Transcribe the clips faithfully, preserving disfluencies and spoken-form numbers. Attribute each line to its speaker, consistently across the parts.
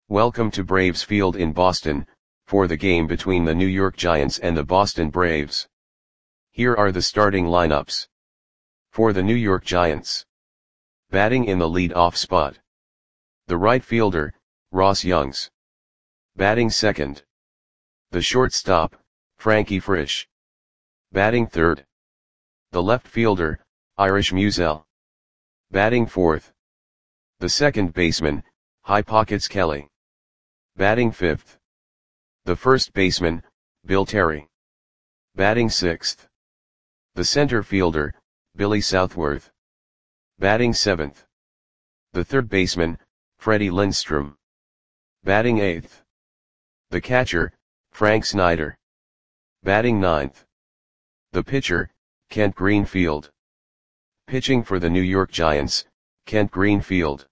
Speaker 1: Welcome to Braves Field in Boston, for the game between the New York Giants and the Boston Braves. Here are the starting lineups. For the New York Giants. Batting in the lead-off spot. The right fielder, Ross Youngs. Batting second. The shortstop, Frankie Frisch. Batting third. The left fielder, Irish Musial. Batting fourth. The second baseman, High Pockets Kelly. Batting fifth. The first baseman, Bill Terry. Batting sixth. The center fielder, Billy Southworth. Batting seventh. The third baseman, Freddie Lindstrom. Batting eighth. The catcher, Frank Snyder. Batting ninth. The pitcher, Kent Greenfield. Pitching for the New York Giants, Kent Greenfield.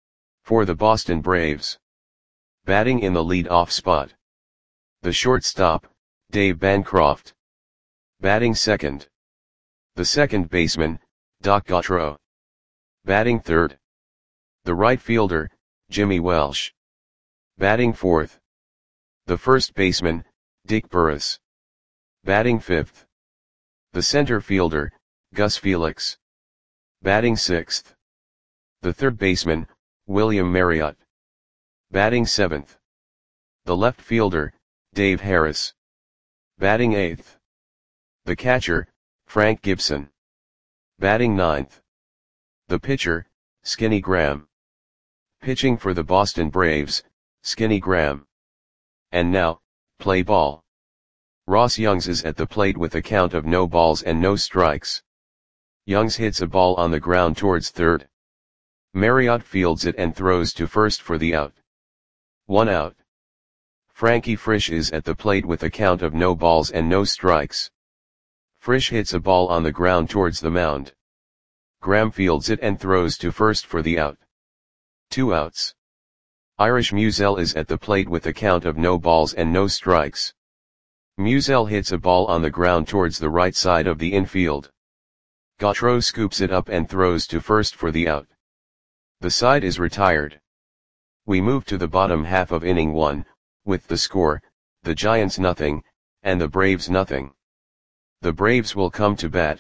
Speaker 1: For the Boston Braves. Batting in the lead-off spot. The shortstop, Dave Bancroft. Batting second. The second baseman, Doc Gautreaux. Batting third. The right fielder, Jimmy Welsh. Batting fourth. The first baseman, Dick Burris. Batting fifth. The center fielder, Gus Felix. Batting sixth. The third baseman, William Marriott. Batting seventh. The left fielder, Dave Harris. Batting eighth. The catcher, Frank Gibson. Batting ninth. The pitcher, Skinny Graham. Pitching for the Boston Braves, Skinny Graham. And now, play ball. Ross Youngs is at the plate with a count of no balls and no strikes. Youngs hits a ball on the ground towards third. Marriott fields it and throws to first for the out. One out. Frankie Frisch is at the plate with a count of no balls and no strikes. Frisch hits a ball on the ground towards the mound. Graham fields it and throws to first for the out. Two outs. Irish Musial is at the plate with a count of no balls and no strikes. Musial hits a ball on the ground towards the right side of the infield. Gautreaux scoops it up and throws to first for the out. The side is retired. We move to the bottom half of inning one, with the score, the Giants nothing, and the Braves nothing. The Braves will come to bat.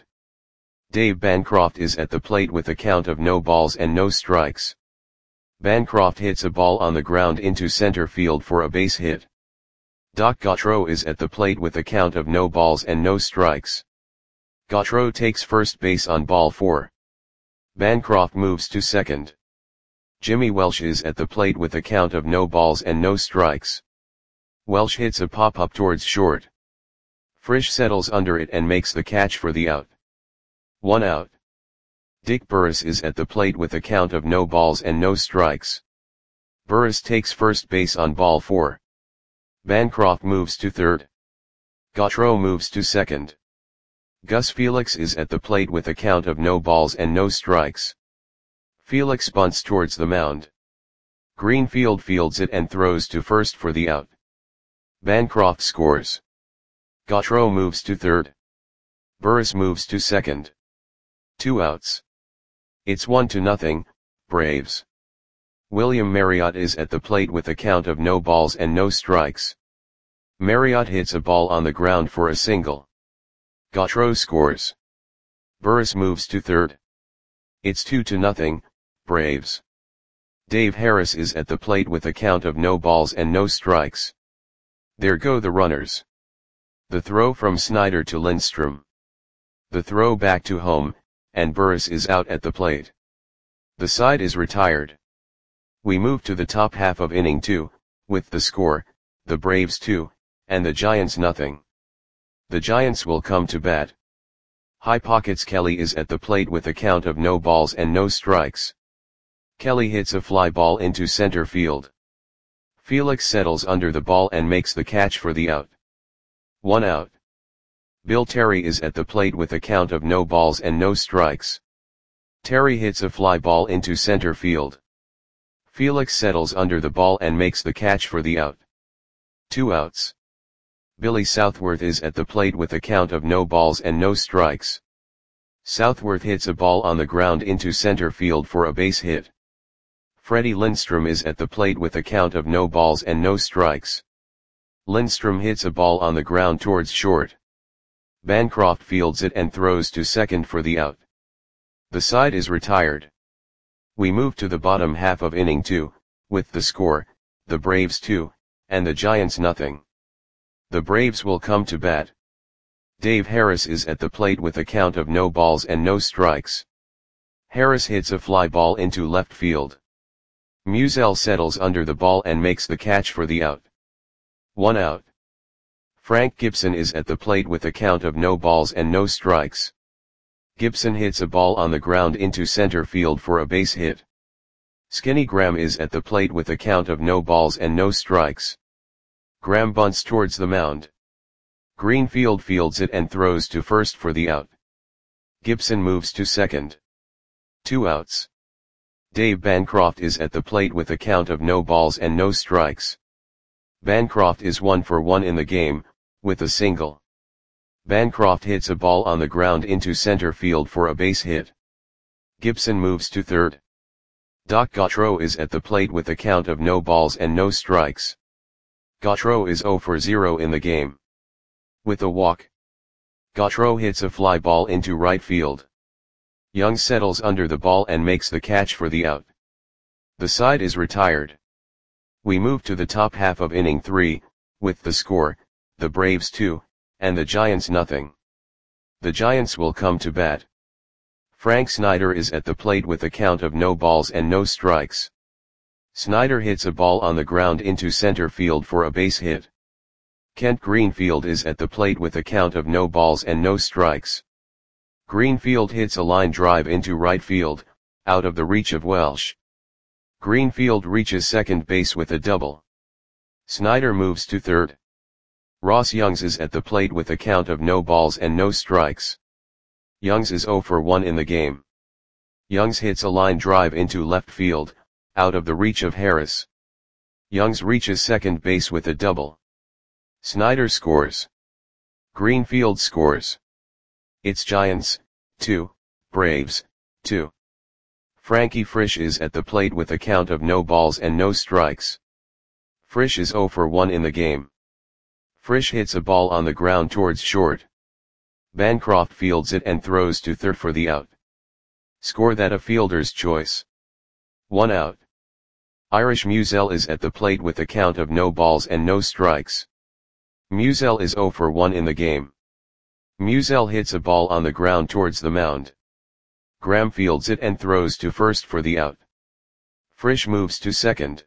Speaker 1: Dave Bancroft is at the plate with a count of no balls and no strikes. Bancroft hits a ball on the ground into center field for a base hit. Doc Gautreaux is at the plate with a count of no balls and no strikes. Gautreaux takes first base on ball four. Bancroft moves to second. Jimmy Welsh is at the plate with a count of no balls and no strikes. Welsh hits a pop-up towards short. Frisch settles under it and makes the catch for the out. One out. Dick Burris is at the plate with a count of no balls and no strikes. Burris takes first base on ball four. Bancroft moves to third. Gautreaux moves to second. Gus Felix is at the plate with a count of no balls and no strikes. Felix bunts towards the mound. Greenfield fields it and throws to first for the out. Bancroft scores. Gautreaux moves to third. Burris moves to second. Two outs. It's one to nothing, Braves. William Marriott is at the plate with a count of no balls and no strikes. Marriott hits a ball on the ground for a single. Gautreaux scores. Burris moves to third. It's two to nothing, Braves. Dave Harris is at the plate with a count of no balls and no strikes. There go the runners. The throw from Snyder to Lindstrom. The throw back to home, and Burris is out at the plate. The side is retired. We move to the top half of inning two, with the score, the Braves two, and the Giants nothing. The Giants will come to bat. High Pockets Kelly is at the plate with a count of no balls and no strikes. Kelly hits a fly ball into center field. Felix settles under the ball and makes the catch for the out. One out. Bill Terry is at the plate with a count of no balls and no strikes. Terry hits a fly ball into center field. Felix settles under the ball and makes the catch for the out. Two outs. Billy Southworth is at the plate with a count of no balls and no strikes. Southworth hits a ball on the ground into center field for a base hit. Freddie Lindstrom is at the plate with a count of no balls and no strikes. Lindstrom hits a ball on the ground towards short. Bancroft fields it and throws to second for the out. The side is retired. We move to the bottom half of inning two, with the score, the Braves two, and the Giants nothing. The Braves will come to bat. Dave Harris is at the plate with a count of no balls and no strikes. Harris hits a fly ball into left field. Musial settles under the ball and makes the catch for the out. One out. Frank Gibson is at the plate with a count of no balls and no strikes. Gibson hits a ball on the ground into center field for a base hit. Skinny Graham is at the plate with a count of no balls and no strikes. Graham bunts towards the mound. Greenfield fields it and throws to first for the out. Gibson moves to second. Two outs. Dave Bancroft is at the plate with a count of no balls and no strikes. Bancroft is one for one in the game, with a single. Bancroft hits a ball on the ground into center field for a base hit. Gibson moves to third. Doc Gautreaux is at the plate with a count of no balls and no strikes. Gautreaux is zero for zero in the game. With a walk. Gautreaux hits a fly ball into right field. Young settles under the ball and makes the catch for the out. The side is retired. We move to the top half of inning three, with the score, the Braves two, and the Giants nothing. The Giants will come to bat. Frank Snyder is at the plate with a count of no balls and no strikes. Snyder hits a ball on the ground into center field for a base hit. Kent Greenfield is at the plate with a count of no balls and no strikes. Greenfield hits a line drive into right field, out of the reach of Welsh. Greenfield reaches second base with a double. Snyder moves to third. Ross Youngs is at the plate with a count of no balls and no strikes. Youngs is zero for one in the game. Youngs hits a line drive into left field, out of the reach of Harris. Youngs reaches second base with a double. Snyder scores. Greenfield scores. It's Giants, two, Braves, two. Frankie Frisch is at the plate with a count of no balls and no strikes. Frisch is zero for one in the game. Frisch hits a ball on the ground towards short. Bancroft fields it and throws to third for the out. Score that a fielder's choice. One out. Irish Musial is at the plate with a count of no balls and no strikes. Musial is zero for one in the game. Musial hits a ball on the ground towards the mound. Graham fields it and throws to first for the out. Frisch moves to second.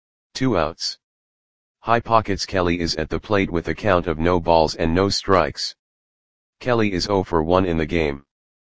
Speaker 1: Two outs. High Pockets Kelly is at the plate with a count of no balls and no strikes. Kelly is zero for one in the game.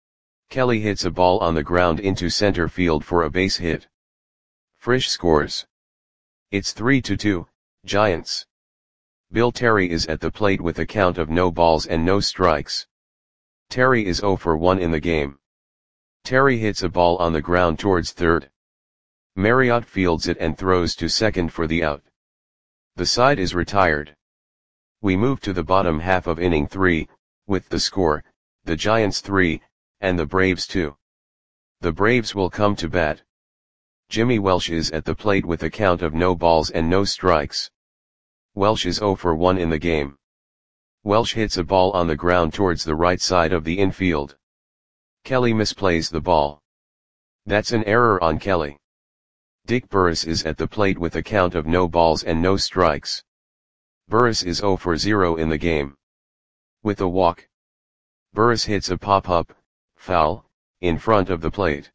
Speaker 1: Kelly hits a ball on the ground into center field for a base hit. Frisch scores. It's three to two, Giants. Bill Terry is at the plate with a count of no balls and no strikes. Terry is zero for one in the game. Terry hits a ball on the ground towards third. Marriott fields it and throws to second for the out. The side is retired. We move to the bottom half of inning three, with the score, the Giants three, and the Braves two. The Braves will come to bat. Jimmy Welsh is at the plate with a count of no balls and no strikes. Welsh is zero for one in the game. Welsh hits a ball on the ground towards the right side of the infield. Kelly misplays the ball. That's an error on Kelly. Dick Burris is at the plate with a count of no balls and no strikes. Burris is zero for zero in the game. With a walk. Burris hits a pop-up, foul, in front of the plate.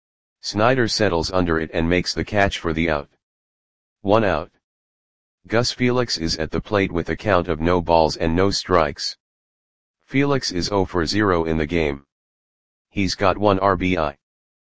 Speaker 1: Snyder settles under it and makes the catch for the out. One out. Gus Felix is at the plate with a count of no balls and no strikes. Felix is zero for zero in the game. He's got one R B I.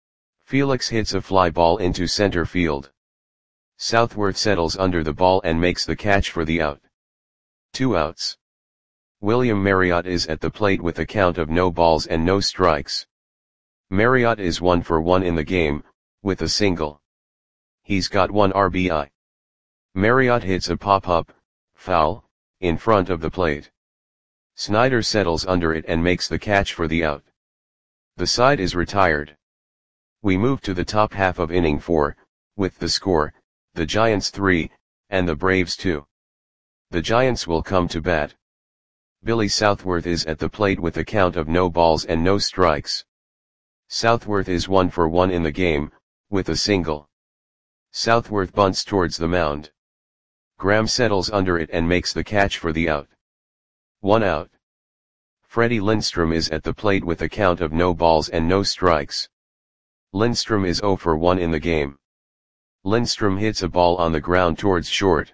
Speaker 1: Felix hits a fly ball into center field. Southworth settles under the ball and makes the catch for the out. Two outs. William Marriott is at the plate with a count of no balls and no strikes. Marriott is one for one in the game, with a single. He's got one R B I. Marriott hits a pop-up, foul, in front of the plate. Snyder settles under it and makes the catch for the out. The side is retired. We move to the top half of inning four, with the score, the Giants three, and the Braves two. The Giants will come to bat. Billy Southworth is at the plate with a count of no balls and no strikes. Southworth is one for one in the game, with a single. Southworth bunts towards the mound. Graham settles under it and makes the catch for the out. One out. Freddie Lindstrom is at the plate with a count of no balls and no strikes. Lindstrom is zero for one in the game. Lindstrom hits a ball on the ground towards short.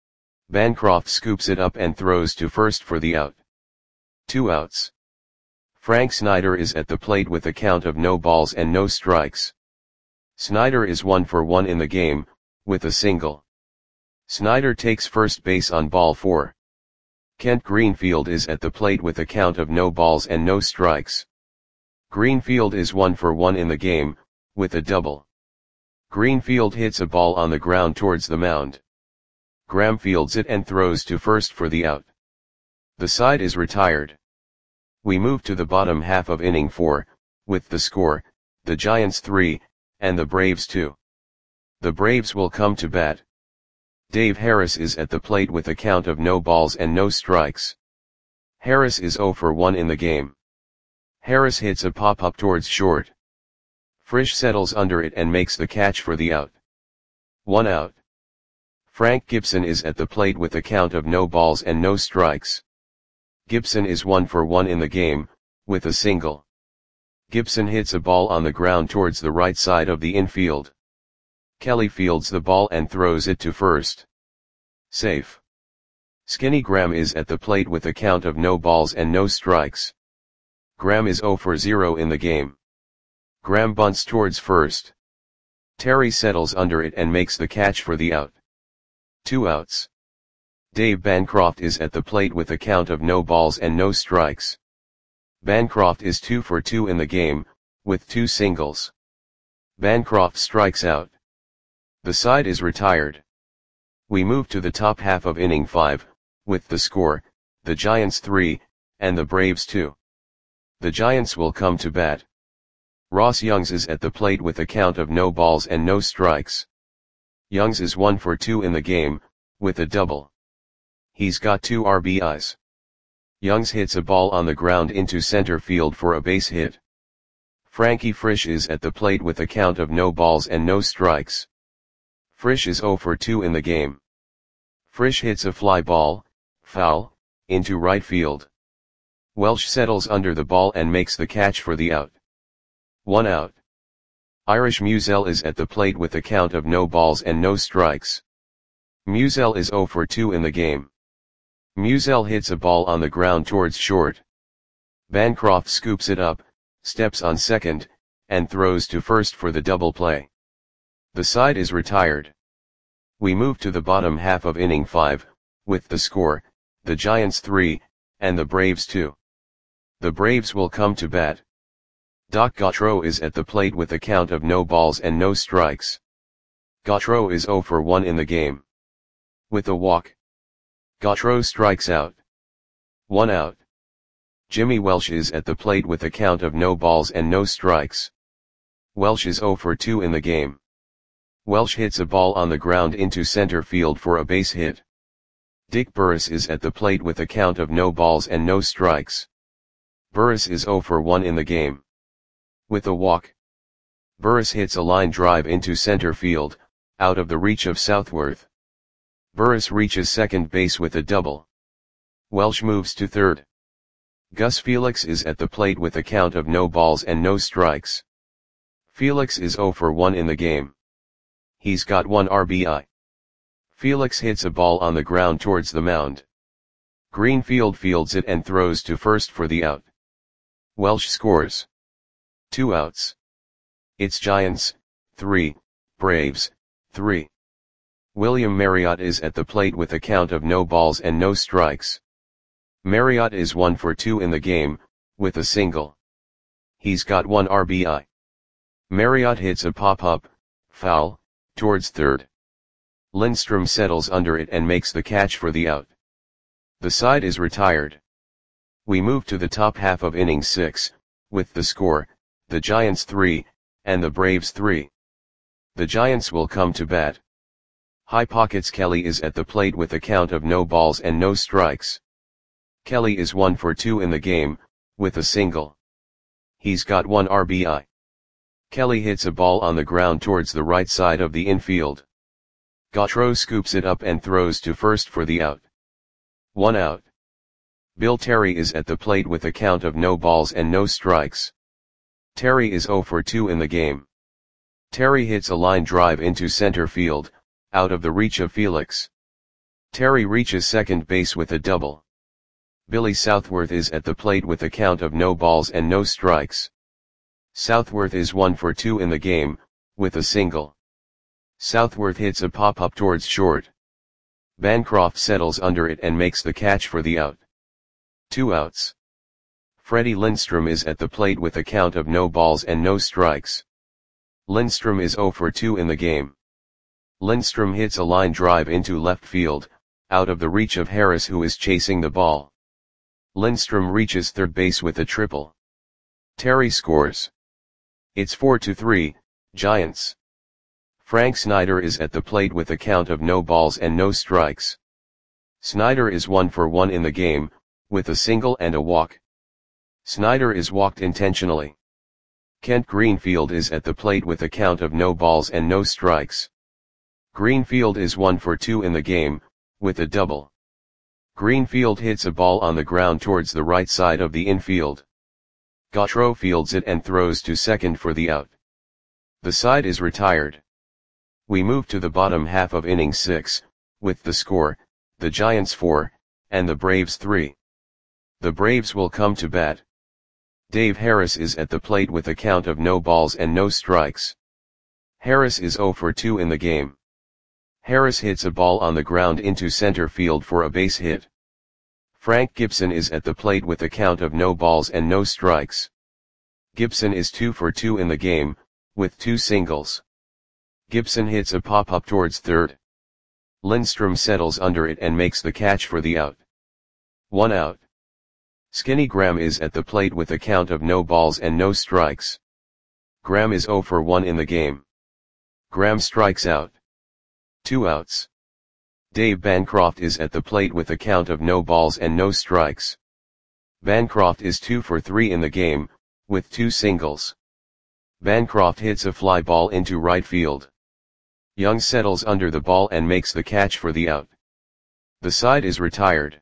Speaker 1: Bancroft scoops it up and throws to first for the out. Two outs. Frank Snyder is at the plate with a count of no balls and no strikes. Snyder is one for one in the game, with a single. Snyder takes first base on ball four. Kent Greenfield is at the plate with a count of no balls and no strikes. Greenfield is one for one in the game, with a double. Greenfield hits a ball on the ground towards the mound. Graham fields it and throws to first for the out. The side is retired. We move to the bottom half of inning four, with the score, the Giants three, and the Braves two. The Braves will come to bat. Dave Harris is at the plate with a count of no balls and no strikes. Harris is zero for one in the game. Harris hits a pop-up towards short. Frisch settles under it and makes the catch for the out. One out. Frank Gibson is at the plate with a count of no balls and no strikes. Gibson is one for one in the game, with a single. Gibson hits a ball on the ground towards the right side of the infield. Kelly fields the ball and throws it to first. Safe. Skinny Graham is at the plate with a count of no balls and no strikes. Graham is zero for zero in the game. Graham bunts towards first. Terry settles under it and makes the catch for the out. Two outs. Dave Bancroft is at the plate with a count of no balls and no strikes. Bancroft is two for two in the game, with two singles. Bancroft strikes out. The side is retired. We move to the top half of inning five, with the score, the Giants three, and the Braves two. The Giants will come to bat. Ross Youngs is at the plate with a count of no balls and no strikes. Youngs is one for two in the game, with a double. He's got two R B Is. Youngs hits a ball on the ground into center field for a base hit. Frankie Frisch is at the plate with a count of no balls and no strikes. Frisch is zero for two in the game. Frisch hits a fly ball, foul, into right field. Welsh settles under the ball and makes the catch for the out. One out. Irish Musial is at the plate with a count of no balls and no strikes. Musial is zero for two in the game. Musial hits a ball on the ground towards short. Bancroft scoops it up, steps on second, and throws to first for the double play. The side is retired. We move to the bottom half of inning five, with the score, the Giants three, and the Braves two. The Braves will come to bat. Doc Gautreaux is at the plate with a count of no balls and no strikes. Gautreaux is zero for one in the game. With a walk. Gautreaux strikes out. One out. Jimmy Welsh is at the plate with a count of no balls and no strikes. Welsh is zero for two in the game. Welsh hits a ball on the ground into center field for a base hit. Dick Burris is at the plate with a count of no balls and no strikes. Burris is zero for one in the game. With a walk. Burris hits a line drive into center field, out of the reach of Southworth. Burris reaches second base with a double. Welsh moves to third. Gus Felix is at the plate with a count of no balls and no strikes. Felix is zero for one in the game. He's got one R B I. Felix hits a ball on the ground towards the mound. Greenfield fields it and throws to first for the out. Welsh scores. Two outs. It's Giants, three, Braves, three. William Marriott is at the plate with a count of no balls and no strikes. Marriott is one for two in the game, with a single. He's got one R B I. Marriott hits a pop-up, foul, towards third. Lindstrom settles under it and makes the catch for the out. The side is retired. We move to the top half of inning six, with the score, the Giants three, and the Braves three. The Giants will come to bat. High Pockets Kelly is at the plate with a count of no balls and no strikes. Kelly is one for two in the game, with a single. He's got one R B I. Kelly hits a ball on the ground towards the right side of the infield. Gautreau scoops it up and throws to first for the out. One out. Bill Terry is at the plate with a count of no balls and no strikes. Terry is zero for two in the game. Terry hits a line drive into center field, out of the reach of Felix. Terry reaches second base with a double. Billy Southworth is at the plate with a count of no balls and no strikes. Southworth is one for two in the game, with a single. Southworth hits a pop-up towards short. Bancroft settles under it and makes the catch for the out. Two outs. Freddie Lindstrom is at the plate with a count of no balls and no strikes. Lindstrom is zero for two in the game. Lindstrom hits a line drive into left field, out of the reach of Harris, who is chasing the ball. Lindstrom reaches third base with a triple. Terry scores. It's four to three, Giants. Frank Snyder is at the plate with a count of no balls and no strikes. Snyder is one for one in the game, with a single and a walk. Snyder is walked intentionally. Kent Greenfield is at the plate with a count of no balls and no strikes. Greenfield is one for two in the game, with a double. Greenfield hits a ball on the ground towards the right side of the infield. Gautreau fields it and throws to second for the out. The side is retired. We move to the bottom half of inning six, with the score, the Giants four, and the Braves three. The Braves will come to bat. Dave Harris is at the plate with a count of no balls and no strikes. Harris is zero for two in the game. Harris hits a ball on the ground into center field for a base hit. Frank Gibson is at the plate with a count of no balls and no strikes. Gibson is two for two in the game, with two singles. Gibson hits a pop-up towards third. Lindstrom settles under it and makes the catch for the out. One out. Skinny Graham is at the plate with a count of no balls and no strikes. Graham is zero for one in the game. Graham strikes out. Two outs. Dave Bancroft is at the plate with a count of no balls and no strikes. Bancroft is two for three in the game, with two singles. Bancroft hits a fly ball into right field. Young settles under the ball and makes the catch for the out. The side is retired.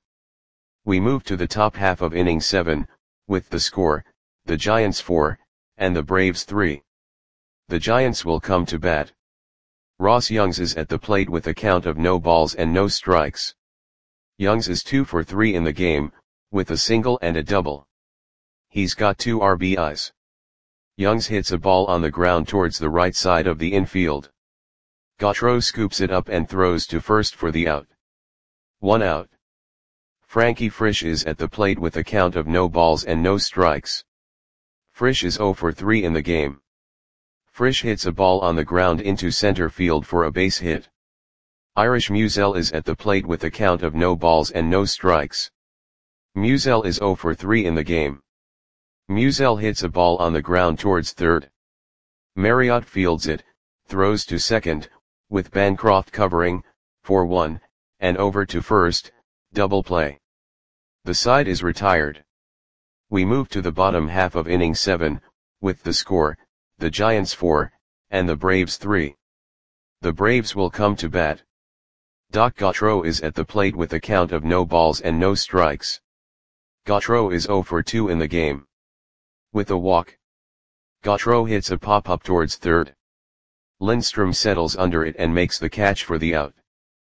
Speaker 1: We move to the top half of inning seven, with the score, the Giants four, and the Braves three. The Giants will come to bat. Ross Youngs is at the plate with a count of no balls and no strikes. Youngs is two for three in the game, with a single and a double. He's got two R B Is. Youngs hits a ball on the ground towards the right side of the infield. Gautreau scoops it up and throws to first for the out. One out. Frankie Frisch is at the plate with a count of no balls and no strikes. Frisch is zero for three in the game. Frisch hits a ball on the ground into center field for a base hit. Irish Musial is at the plate with a count of no balls and no strikes. Musial is zero for three in the game. Musial hits a ball on the ground towards third. Marriott fields it, throws to second, with Bancroft covering, for one, and over to first, double play. The side is retired. We move to the bottom half of inning seven, with the score, the Giants four, and the Braves three. The Braves will come to bat. Doc Gautreau is at the plate with a count of no balls and no strikes. Gautreau is zero for two in the game. With a walk. Gautreau hits a pop-up towards third. Lindstrom settles under it and makes the catch for the out.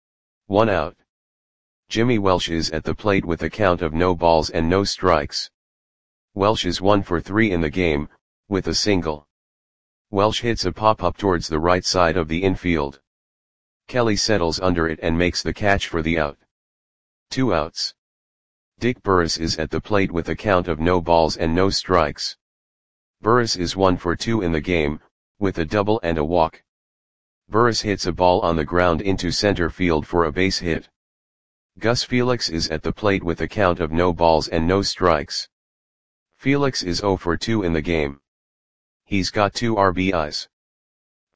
Speaker 1: One out. Jimmy Welsh is at the plate with a count of no balls and no strikes. Welsh is one for three in the game, with a single. Welsh hits a pop-up towards the right side of the infield. Kelly settles under it and makes the catch for the out. Two outs. Dick Burris is at the plate with a count of no balls and no strikes. Burris is one for two in the game, with a double and a walk. Burris hits a ball on the ground into center field for a base hit. Gus Felix is at the plate with a count of no balls and no strikes. Felix is zero for two in the game. He's got two R B Is.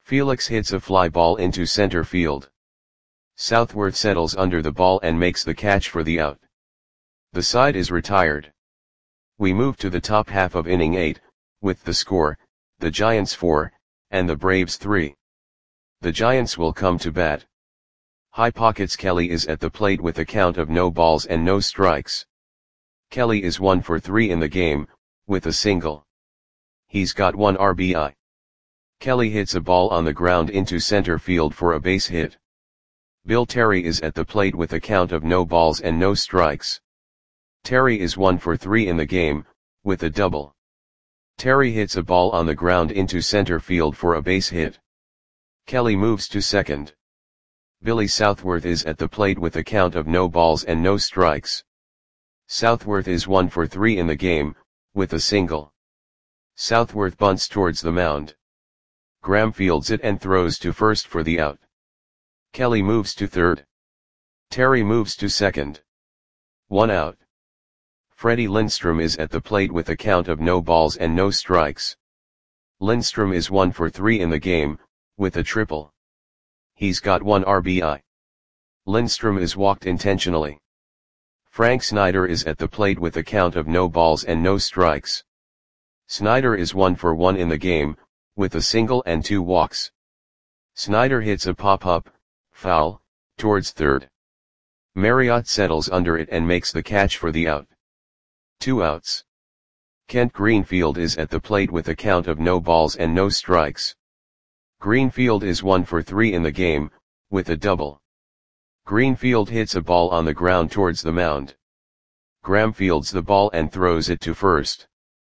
Speaker 1: Felix hits a fly ball into center field. Southworth settles under the ball and makes the catch for the out. The side is retired. We move to the top half of inning eight, with the score, the Giants four, and the Braves three. The Giants will come to bat. High Pockets Kelly is at the plate with a count of no balls and no strikes. Kelly is one for three in the game, with a single. He's got one R B I. Kelly hits a ball on the ground into center field for a base hit. Bill Terry is at the plate with a count of no balls and no strikes. Terry is one for three in the game, with a double. Terry hits a ball on the ground into center field for a base hit. Kelly moves to second. Billy Southworth is at the plate with a count of no balls and no strikes. Southworth is one for three in the game, with a single. Southworth bunts towards the mound. Graham fields it and throws to first for the out. Kelly moves to third. Terry moves to second. One out. Freddie Lindstrom is at the plate with a count of no balls and no strikes. Lindstrom is one for three in the game, with a triple. He's got one R B I. Lindstrom is walked intentionally. Frank Snyder is at the plate with a count of no balls and no strikes. Snyder is one for one in the game, with a single and two walks. Snyder hits a pop-up, foul, towards third. Marriott settles under it and makes the catch for the out. Two outs. Kent Greenfield is at the plate with a count of no balls and no strikes. Greenfield is one for three in the game, with a double. Greenfield hits a ball on the ground towards the mound. Graham fields the ball and throws it to first.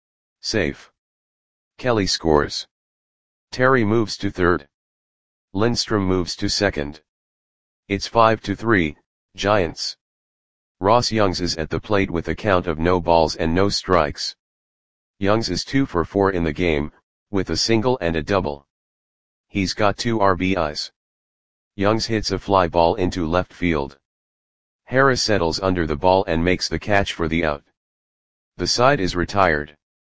Speaker 1: Safe. Kelly scores. Terry moves to third. Lindstrom moves to second. It's five to three, Giants. Ross Youngs is at the plate with a count of no balls and no strikes. Youngs is two for four in the game, with a single and a double. He's got two R B Is. Youngs hits a fly ball into left field. Harris settles under the ball and makes the catch for the out. The side is retired.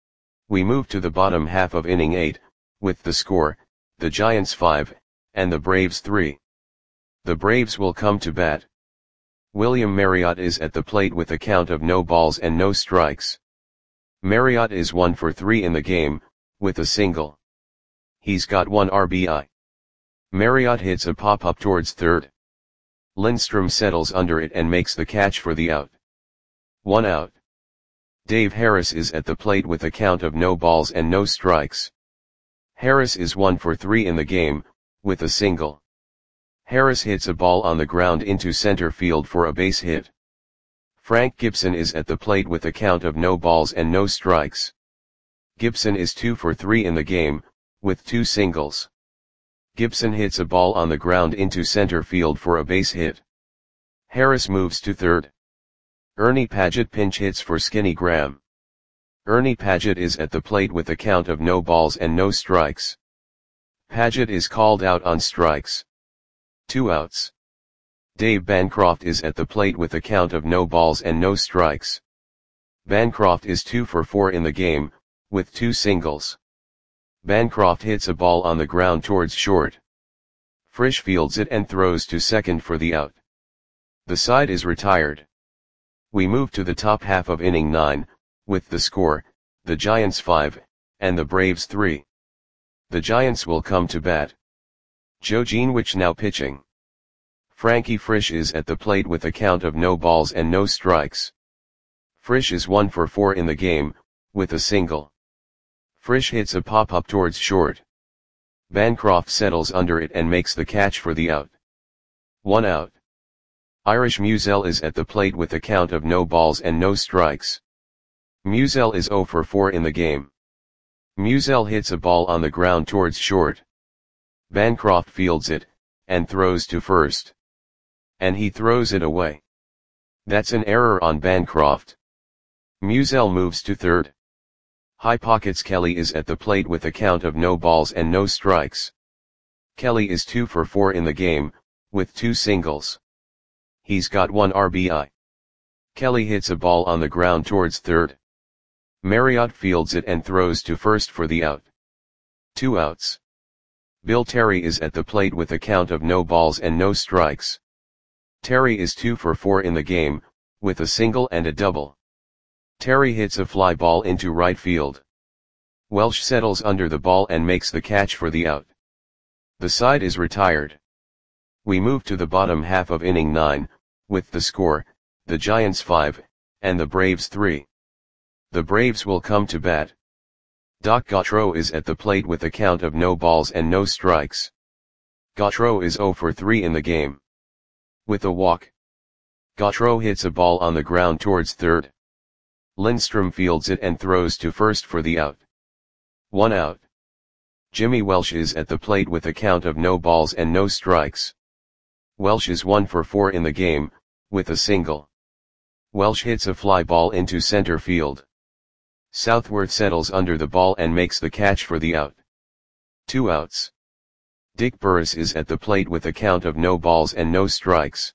Speaker 1: We move to the bottom half of inning eight, with the score, the Giants five, and the Braves three. The Braves will come to bat. William Marriott is at the plate with a count of no balls and no strikes. Marriott is one for three in the game, with a single. He's got one R B I. Marriott hits a pop-up towards third. Lindstrom settles under it and makes the catch for the out. One out. Dave Harris is at the plate with a count of no balls and no strikes. Harris is one for three in the game, with a single. Harris hits a ball on the ground into center field for a base hit. Frank Gibson is at the plate with a count of no balls and no strikes. Gibson is two for three in the game, with two singles. Gibson hits a ball on the ground into center field for a base hit. Harris moves to third. Ernie Padgett pinch hits for Skinny Graham. Ernie Padgett is at the plate with a count of no balls and no strikes. Padgett is called out on strikes. Two outs. Dave Bancroft is at the plate with a count of no balls and no strikes. Bancroft is two for four in the game, with two singles. Bancroft hits a ball on the ground towards short. Frisch fields it and throws to second for the out. The side is retired. We move to the top half of inning nine, with the score, the Giants five, and the Braves three. The Giants will come to bat. Joe Geenwich now pitching. Frankie Frisch is at the plate with a count of no balls and no strikes. Frisch is one for four in the game, with a single. Frisch hits a pop-up towards short. Bancroft settles under it and makes the catch for the out. One out. Irish Musial is at the plate with a count of no balls and no strikes. Musial is zero for four in the game. Musial hits a ball on the ground towards short. Bancroft fields it, and throws to first. And he throws it away. That's an error on Bancroft. Musial moves to third. High Pockets Kelly is at the plate with a count of no balls and no strikes. Kelly is two for four in the game, with two singles. He's got one R B I. Kelly hits a ball on the ground towards third. Marriott fields it and throws to first for the out. Two outs. Bill Terry is at the plate with a count of no balls and no strikes. Terry is two for four in the game, with a single and a double. Terry hits a fly ball into right field. Welsh settles under the ball and makes the catch for the out. The side is retired. We move to the bottom half of inning nine, with the score, the Giants five, and the Braves three. The Braves will come to bat. Doc Gautreaux is at the plate with a count of no balls and no strikes. Gautreaux is zero for three in the game. With a walk, Gautreaux hits a ball on the ground towards third. Lindstrom fields it and throws to first for the out. One out. Jimmy Welsh is at the plate with a count of no balls and no strikes. Welsh is one for four in the game, with a single. Welsh hits a fly ball into center field. Southworth settles under the ball and makes the catch for the out. Two outs. Dick Burris is at the plate with a count of no balls and no strikes.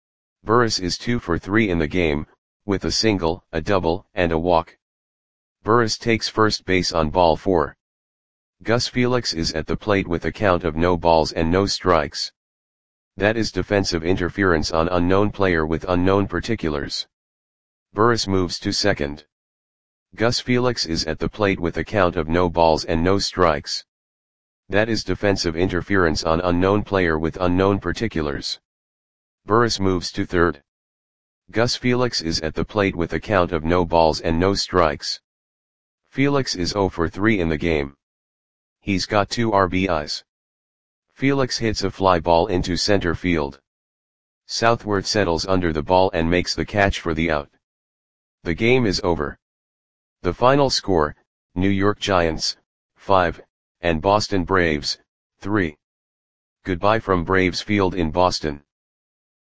Speaker 1: Burris is two for three in the game, with a single, a double, and a walk. Burris takes first base on ball four. Gus Felix is at the plate with a count of no balls and no strikes. That is defensive interference on unknown player with unknown particulars. Burris moves to second. Gus Felix is at the plate with a count of no balls and no strikes. That is defensive interference on unknown player with unknown particulars. Burris moves to third. Gus Felix is at the plate with a count of no balls and no strikes. Felix is zero for three in the game. He's got two R B Is. Felix hits a fly ball into center field. Southworth settles under the ball and makes the catch for the out. The game is over. The final score, New York Giants, five, and Boston Braves, three. Goodbye from Braves Field in Boston.